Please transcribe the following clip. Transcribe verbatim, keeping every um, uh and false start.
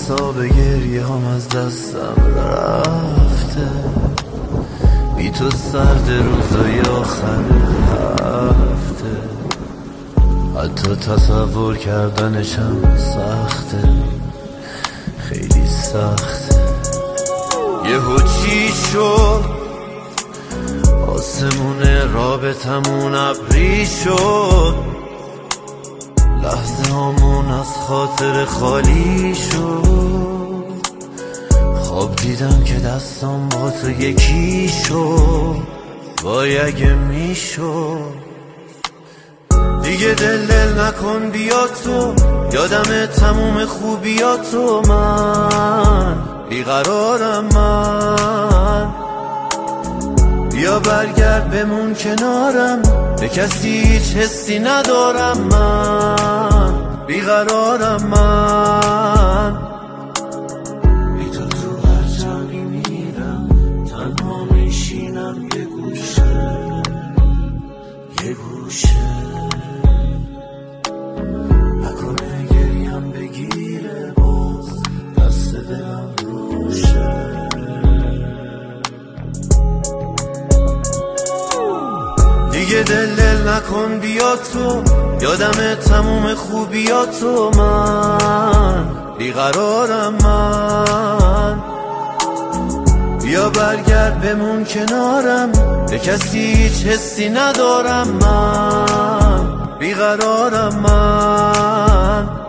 حساب گریه هم از دستم رفته، بی تو سرد روزای آخر هفته، حتی تصور کردنشم سخته، خیلی سخته. یهو چی شد آسمون رابطمون ابری شد، لحظه هامون از خاطر خالی شد، خواب دیدم که دستم با تو یکی شد، وای اگه میشد. دیگه دل دل نکن بیا تو، یادم تموم خوبیاتو، من بیقرارم من، بیا برگرد بمون کنارم، به کسی هیچ حسی ندارم، من بیقرارم من، بی تو تو هر جایی میرم تنها میشینم یه گوشه یه گوشه، نکنه گریم بگیره باز دست دلم روشه. دیگه دل دل نکن بیا تو، یادم تموم خوبیاتو، من بیقرارم من، بیا برگرد بمون کنارم، به کسی هیچ حسی ندارم، من بیقرارم من.